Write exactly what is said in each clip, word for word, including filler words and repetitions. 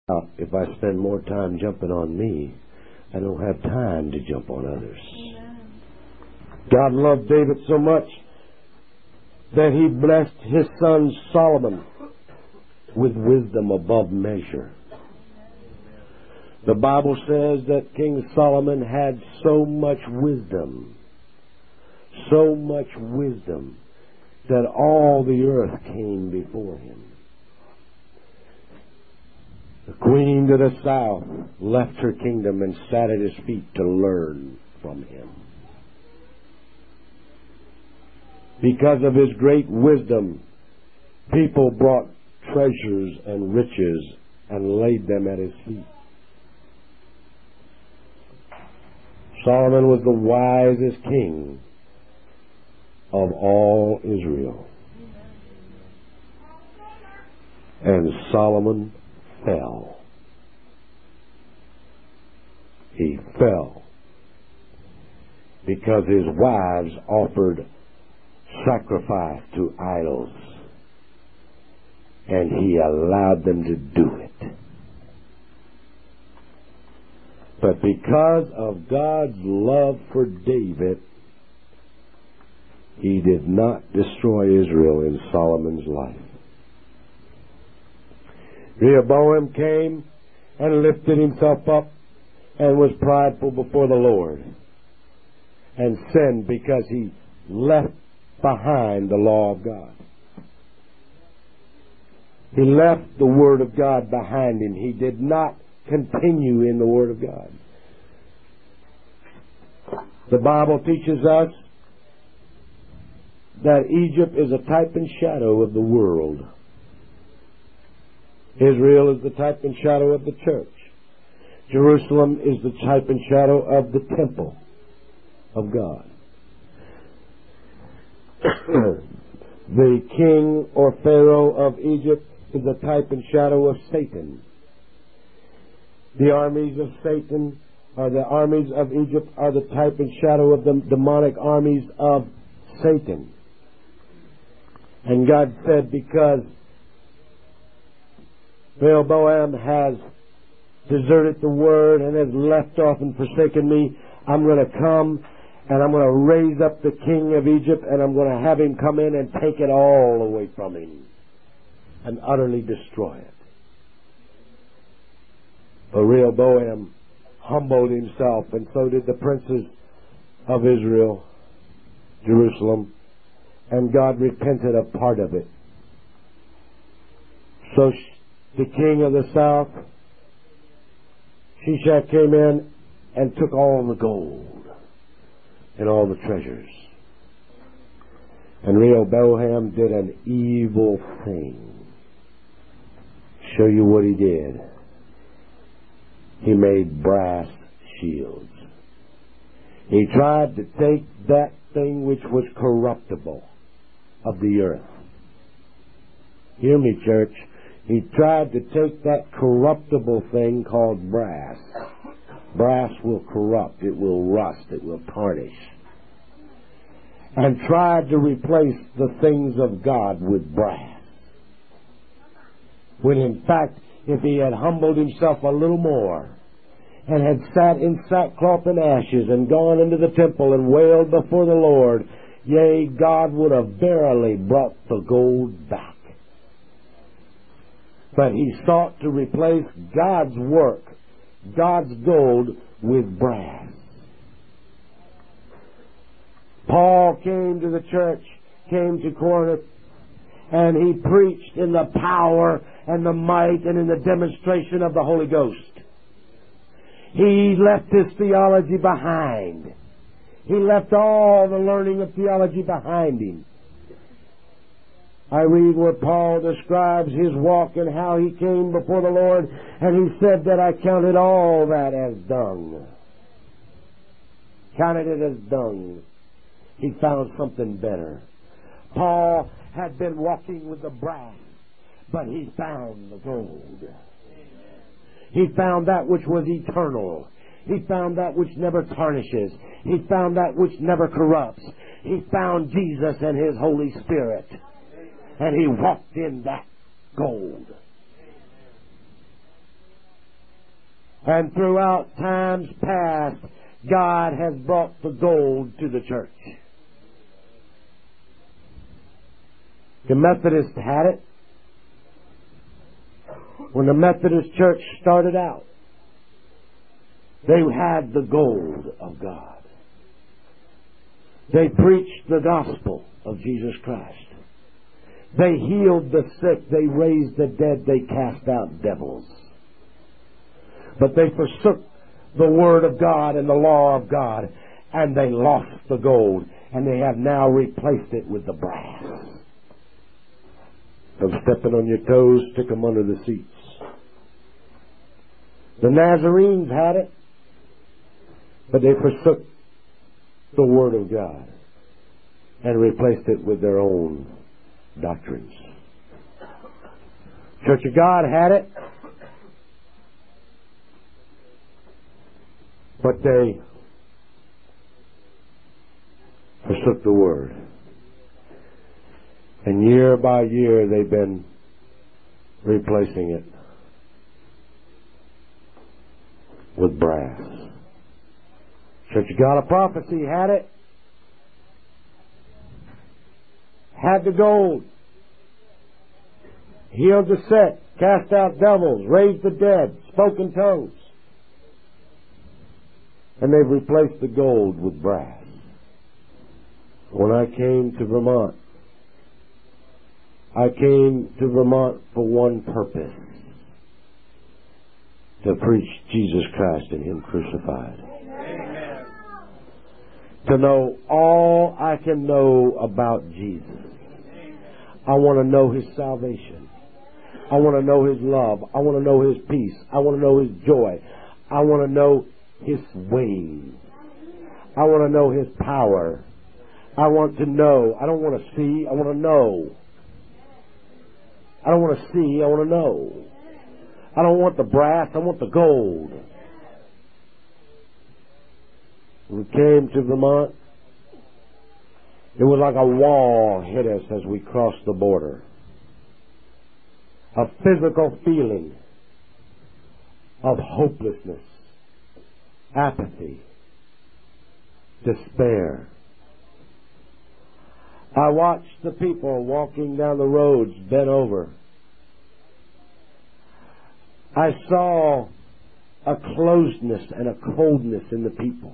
If I spend more time jumping on me, I don't have time to jump on others. God loved David so much that he blessed his son Solomon with wisdom above measure. The Bible says that King Solomon had so much wisdom, so much wisdom, that all the earth came before him. The queen to the south left her kingdom and sat at his feet to learn from him. Because of his great wisdom, people brought treasures and riches and laid them at his feet. Solomon was the wisest king of all Israel. And Solomon fell. He fell because his wives offered sacrifice to idols, and he allowed them to do it. But because of God's love for David, he did not destroy Israel in Solomon's life. Rehoboam came and lifted himself up and was prideful before the Lord and sinned because he left behind the law of God. He left the Word of God behind him. He did not continue in the Word of God. The Bible teaches us that Egypt is a type and shadow of the world. Israel is the type and shadow of the church. Jerusalem is the type and shadow of the temple of God. The king or pharaoh of Egypt is a type and shadow of Satan. The armies of Satan, or the armies of Egypt, are the type and shadow of the demonic armies of Satan. And God said, because Rehoboam has deserted the Word and has left off and forsaken me, I'm going to come and I'm going to raise up the king of Egypt, and I'm going to have him come in and take it all away from him and utterly destroy it. But Rehoboam humbled himself, and so did the princes of Israel, Jerusalem, and God repented of part of it. So the king of the south, Shishak, came in and took all the gold and all the treasures. And Rehoboam did an evil thing. Show you what he did. He made brass shields. He tried to take that thing which was corruptible of the earth. Hear me, church. He tried to take that corruptible thing called brass. Brass will corrupt. It will rust. It will tarnish. And tried to replace the things of God with brass. When in fact, if he had humbled himself a little more and had sat in sackcloth and ashes and gone into the temple and wailed before the Lord, yea, God would have verily brought the gold back. But he sought to replace God's work, God's gold, with brass. Paul came to the church, came to Corinth, and he preached in the power and the might and in the demonstration of the Holy Ghost. He left his theology behind. He left all the learning of theology behind him. I read where Paul describes his walk and how he came before the Lord, and he said that I counted all that as dung. Counted it as dung. He found something better. Paul had been walking with the brass, but he found the gold. He found that which was eternal. He found that which never tarnishes. He found that which never corrupts. He found Jesus and His Holy Spirit. And he walked in that gold. And throughout times past, God has brought the gold to the church. The Methodists had it. When the Methodist Church started out, they had the gold of God. They preached the gospel of Jesus Christ. They healed the sick. They raised the dead. They cast out devils. But they forsook the Word of God and the law of God, and they lost the gold, and they have now replaced it with the brass. From stepping on your toes, stick them under the seats. The Nazarenes had it, but they forsook the Word of God and replaced it with their own doctrines. Church of God had it, but they forsook the Word. And year by year they've been replacing it with brass. Church of God of Prophecy had it. Had the gold. Healed the sick. Cast out devils. Raised the dead. Spoke in tongues. And they've replaced the gold with brass. When I came to Vermont, I came to Vermont for one purpose: to preach Jesus Christ and Him crucified. Amen. To know all I can know about Jesus. I want to know His salvation. I want to know His love. I want to know His peace. I want to know His joy. I want to know His ways. I want to know His power. I want to know. I don't want to see. I want to know. I don't want to see. I want to know. I don't want the brass. I want the gold. When we came to Vermont, it was like a wall hit us as we crossed the border. A physical feeling of hopelessness, apathy, despair. I watched the people walking down the roads bent over. I saw a closeness and a coldness in the people.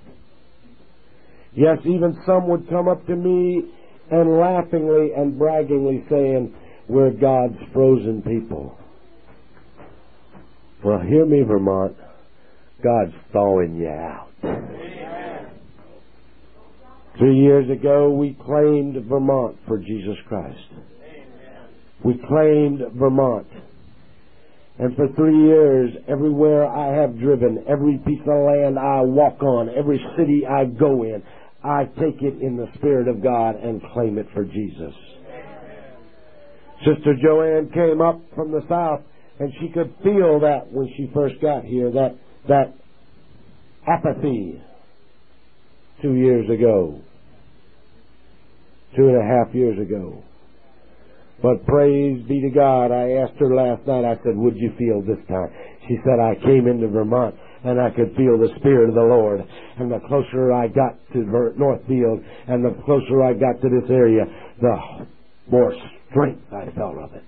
Yes, even some would come up to me and laughingly and braggingly saying, "We're God's frozen people." Well, hear me, Vermont. God's thawing you out. Amen. Three years ago, we claimed Vermont for Jesus Christ. Amen. We claimed Vermont. And for three years, everywhere I have driven, every piece of land I walk on, every city I go in, I take it in the Spirit of God and claim it for Jesus. Amen. Sister Joanne came up from the south, and she could feel that when she first got here, that, that apathy two years ago, two and a half years ago. But praise be to God, I asked her last night, I said, "What'd you feel this time?" She said, "I came into Vermont and I could feel the Spirit of the Lord. And the closer I got to Northfield and the closer I got to this area, the more strength I felt of it."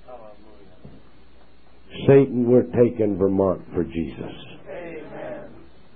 Satan, we're taking Vermont for Jesus. Amen.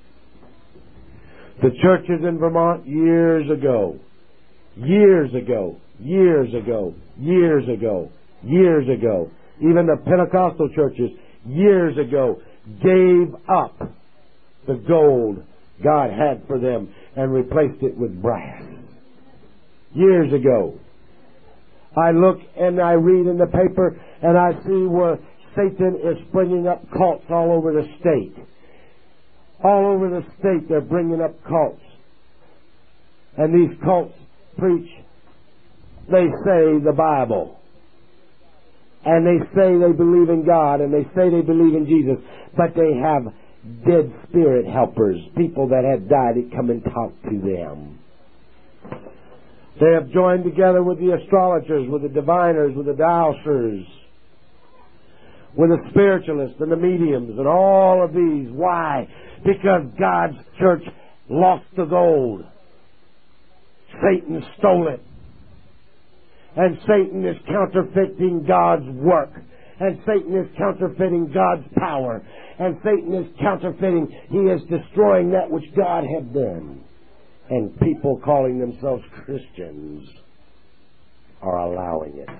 The churches in Vermont years ago, years ago, years ago, years ago, years ago, even the Pentecostal churches years ago gave up the gold God had for them and replaced it with brass. Years ago. I look and I read in the paper and I see where Satan is bringing up cults all over the state. All over the state they're bringing up cults. And these cults preach, they say, the Bible. And they say they believe in God, and they say they believe in Jesus, but they have dead spirit helpers, people that have died that come and talk to them. They have joined together with the astrologers, with the diviners, with the dowsers, with the spiritualists and the mediums and all of these. Why? Because God's church lost the gold. Satan stole it. And Satan is counterfeiting God's work. And Satan is counterfeiting God's power. And Satan is counterfeiting. He is destroying that which God had done. And people calling themselves Christians are allowing it.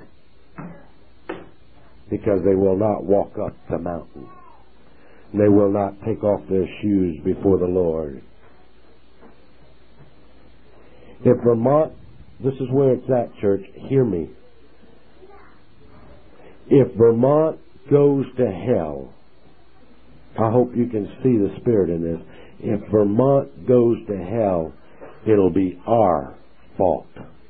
Because they will not walk up the mountain. They will not take off their shoes before the Lord. If Vermont, this is where it's at, church, hear me. If Vermont goes to hell, I hope you can see the Spirit in this. If Vermont goes to hell, it'll be our fault.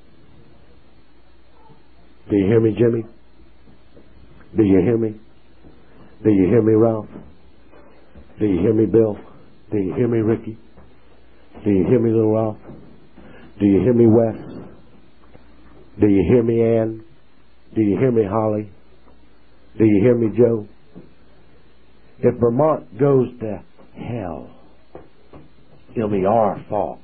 Do you hear me, Jimmy? Do you hear me? Do you hear me, Ralph? Do you hear me, Bill? Do you hear me, Ricky? Do you hear me, little Ralph? Do you hear me, Wes? Do you hear me, Ann? Do you hear me, Holly? Do you hear me, Joe? If Vermont goes to hell, it'll be our fault.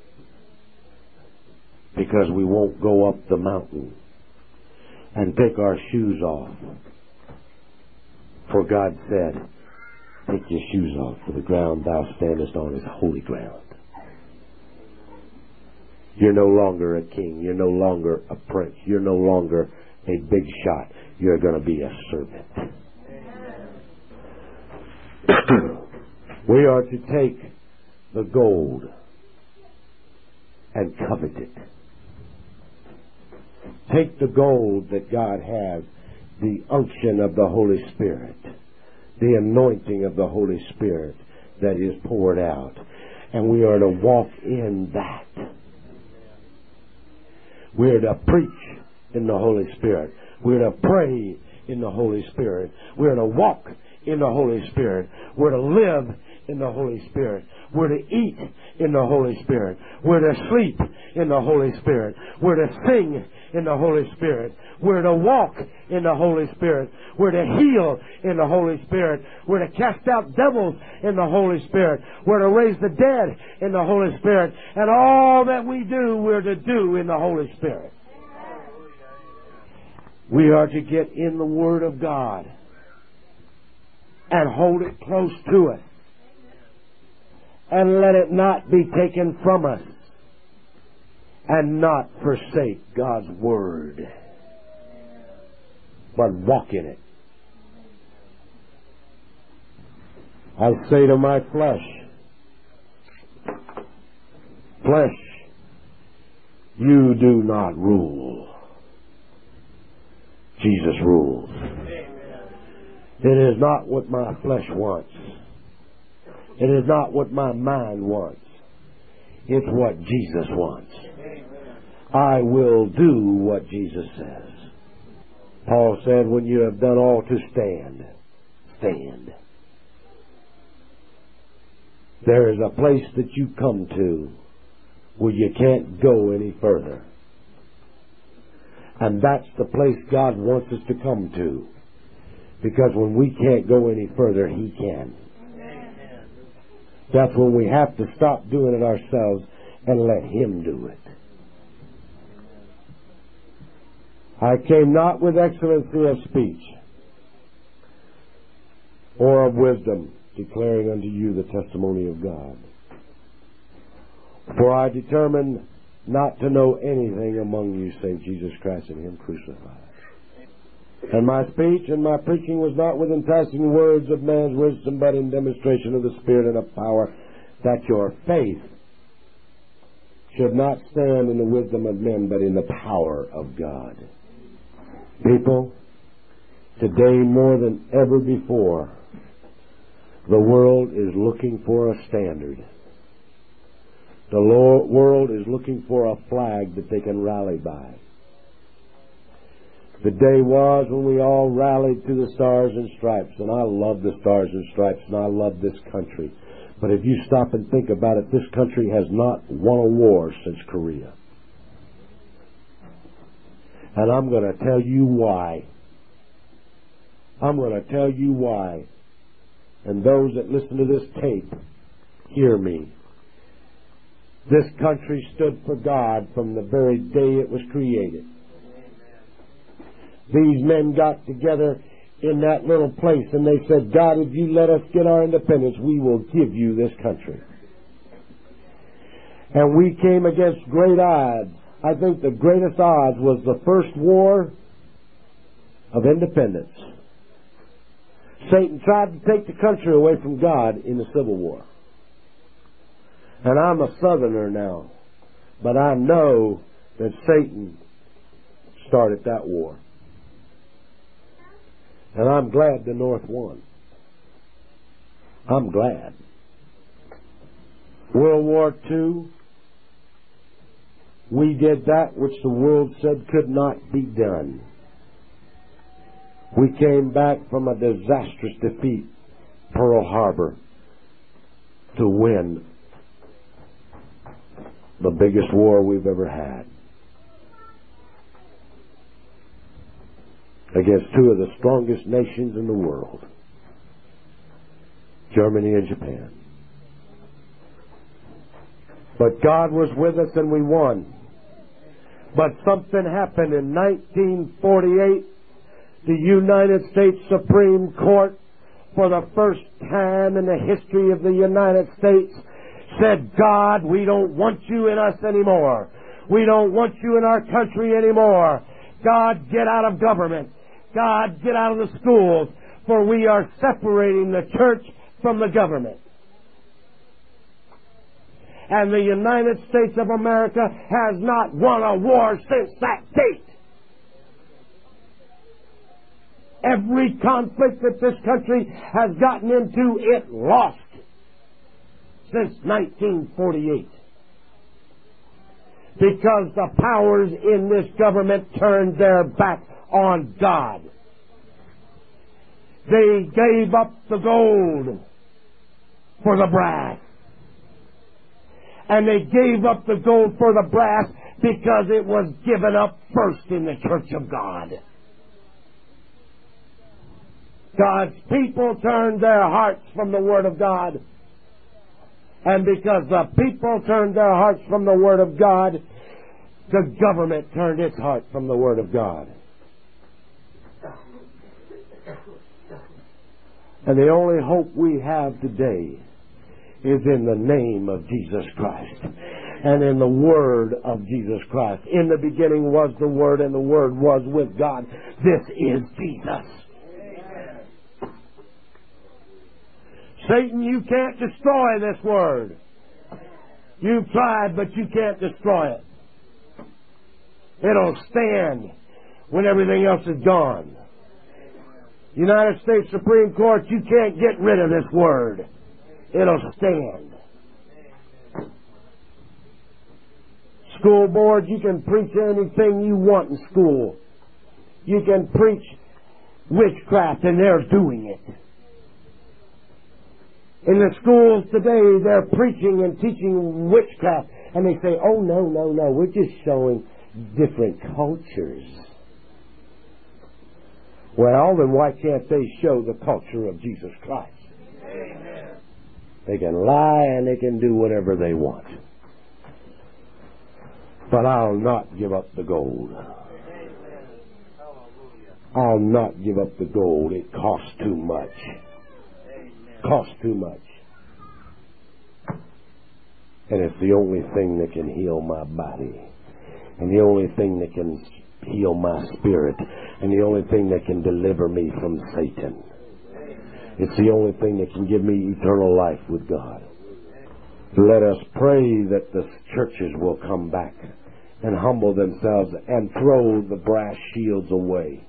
Because we won't go up the mountain and take our shoes off. For God said, take your shoes off, for the ground thou standest on is holy ground. You're no longer a king. You're no longer a prince. You're no longer a big shot. You're going to be a servant. We are to take the gold and covet it. Take the gold that God has, the unction of the Holy Spirit, the anointing of the Holy Spirit that is poured out, and we are to walk in that. We're to preach in the Holy Spirit. We're to pray in the Holy Spirit. We're to walk in the Holy Spirit. We're to live in the Holy Spirit. We're to eat in the Holy Spirit. We're to sleep in the Holy Spirit. We're to sing in the Holy Spirit. We're to walk in the Holy Spirit. We're to heal in the Holy Spirit. We're to cast out devils in the Holy Spirit. We're to raise the dead in the Holy Spirit. And all that we do, we're to do in the Holy Spirit. We are to get in the Word of God and hold it close to us. And let it not be taken from us. And not forsake God's Word. But walk in it. I say to my flesh, flesh, you do not rule. Jesus rules. It is not what my flesh wants. It is not what my mind wants. It's what Jesus wants. I will do what Jesus says. Paul said, when you have done all to stand, stand. There is a place that you come to where you can't go any further. And that's the place God wants us to come to. Because when we can't go any further, He can. That's when we have to stop doing it ourselves and let Him do it. I came not with excellency of speech or of wisdom, declaring unto you the testimony of God. For I determined not to know anything among you save Jesus Christ and Him crucified. And my speech and my preaching was not with enticing words of man's wisdom, but in demonstration of the Spirit and of power, that your faith should not stand in the wisdom of men, but in the power of God. People, today more than ever before, the world is looking for a standard. The world is looking for a flag that they can rally by. The day was when we all rallied to the Stars and Stripes, and I love the Stars and Stripes, and I love this country. But if you stop and think about it, this country has not won a war since Korea. And I'm going to tell you why. I'm going to tell you why. And those that listen to this tape, hear me. This country stood for God from the very day it was created. These men got together in that little place and they said, God, if you let us get our independence, we will give you this country. And we came against great odds. I think the greatest odds was the first war of independence. Satan tried to take the country away from God in the Civil War. And I'm a Southerner now, but I know that Satan started that war. And I'm glad the North won. I'm glad. World War Two, we did that which the world said could not be done. We came back from a disastrous defeat, Pearl Harbor, to win the biggest war we've ever had against two of the strongest nations in the world, Germany and Japan. But God was with us and we won. But something happened in nineteen forty-eight. The United States Supreme Court, for the first time in the history of the United States, said, God, we don't want you in us anymore. We don't want you in our country anymore. God, get out of government. God, get out of the schools, for we are separating the church from the government. And the United States of America has not won a war since that date. Every conflict that this country has gotten into, it lost since nineteen forty-eight. Because the powers in this government turned their back on God. They gave up the gold for the brass. And they gave up the gold for the brass because it was given up first in the church of God. God's people turned their hearts from the Word of God. And because the people turned their hearts from the Word of God, the government turned its heart from the Word of God. And the only hope we have today is in the name of Jesus Christ and in the Word of Jesus Christ. In the beginning was the Word, and the Word was with God. This is Jesus. Satan, you can't destroy this Word. You've tried, but you can't destroy it. It'll stand when everything else is gone. United States Supreme Court, you can't get rid of this Word. It'll stand. School board, you can preach anything you want in school. You can preach witchcraft, and they're doing it. In the schools today, they're preaching and teaching witchcraft. And they say, oh, no, no, no, we're just showing different cultures. Well, then why can't they show the culture of Jesus Christ? Amen. They can lie and they can do whatever they want. But I'll not give up the gold. I'll not give up the gold. It costs too much. Costs too much. And it's the only thing that can heal my body. And the only thing that can heal my spirit. And the only thing that can deliver me from Satan. It's the only thing that can give me eternal life with God. Let us pray that the churches will come back and humble themselves and throw the brass shields away.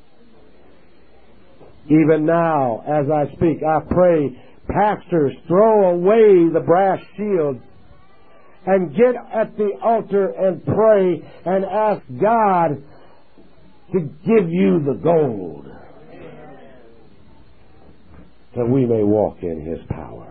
Even now, as I speak, I pray, pastors, throw away the brass shields and get at the altar and pray and ask God to give you the gold that we may walk in His power.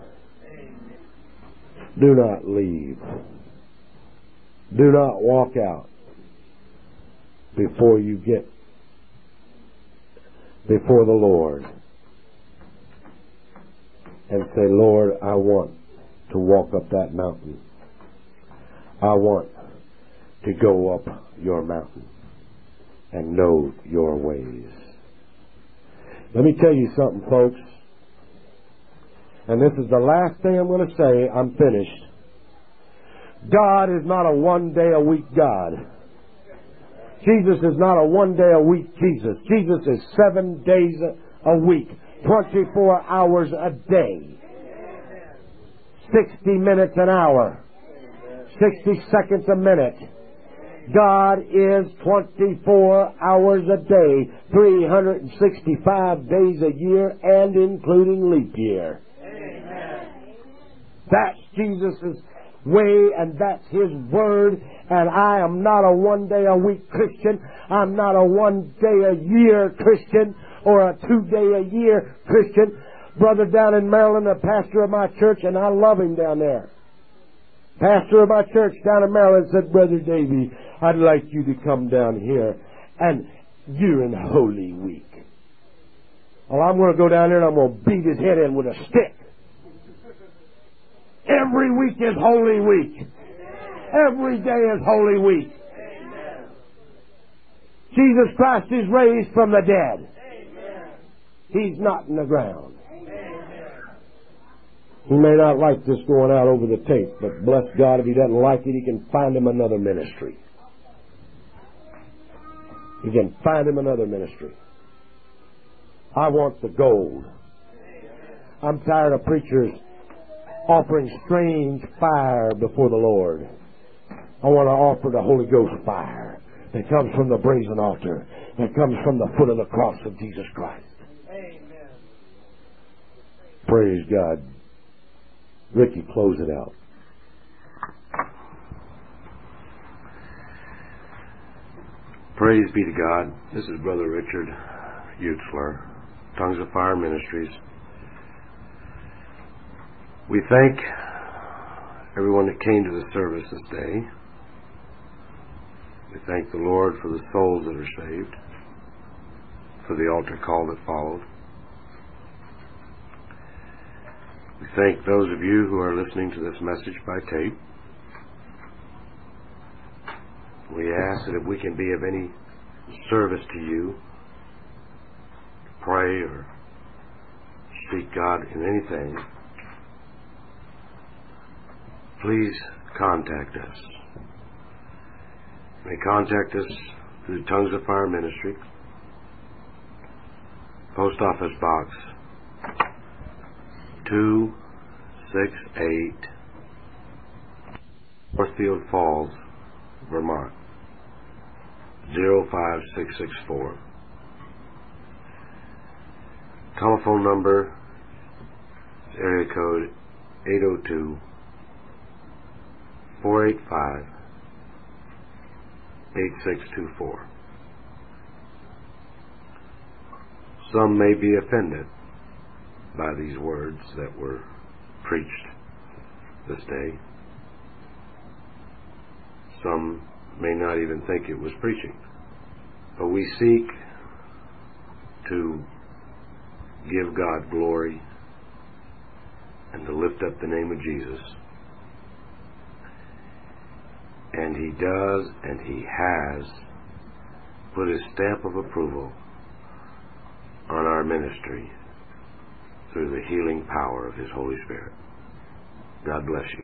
Do not leave. Do not walk out before you get before the Lord and say, Lord, I want to walk up that mountain. I want to go up your mountain and know your ways. Let me tell you something, folks. And this is the last thing I'm going to say. I'm finished. God is not a one-day-a-week God. Jesus is not a one-day-a-week Jesus. Jesus is seven days a week, twenty-four hours a day, sixty minutes an hour, sixty seconds a minute. God is twenty-four hours a day, three hundred sixty-five days a year, and including leap year. That's Jesus' way, and that's His Word. And I am not a one-day-a-week Christian. I'm not a one-day-a-year Christian or a two-day-a-year Christian. Brother down in Maryland, a pastor of my church, and I love him down there. Pastor of my church down in Maryland said, Brother Davy, I'd like you to come down here, and you're in Holy Week. Well, I'm going to go down there and I'm going to beat his head in with a stick. Every week is Holy Week. Every day is Holy Week. Jesus Christ is raised from the dead. He's not in the ground. He may not like this going out over the tape, but bless God, if he doesn't like it, he can find him another ministry. He can find him another ministry. I want the gold. I'm tired of preachers offering strange fire before the Lord. I want to offer the Holy Ghost fire that comes from the brazen altar, that comes from the foot of the cross of Jesus Christ. Amen. Praise God. Ricky, close it out. Praise be to God. This is Brother Richard Eutzler, Tongues of Fire Ministries. We thank everyone that came to the service this day. We thank the Lord for the souls that are saved, for the altar call that followed. We thank those of you who are listening to this message by tape. We ask that if we can be of any service to you, pray or seek God in anything, please contact us. You may contact us through Tongues of Fire Ministry, Post Office Box two six eight, Northfield Falls, Vermont, zero five six six four. Telephone number is area code eight oh two, four eight five, eight six two four. Some may be offended by these words that were preached this day. Some may not even think it was preaching. But we seek to give God glory and to lift up the name of Jesus. And He does, and He has put His stamp of approval on our ministry through the healing power of His Holy Spirit. God bless you.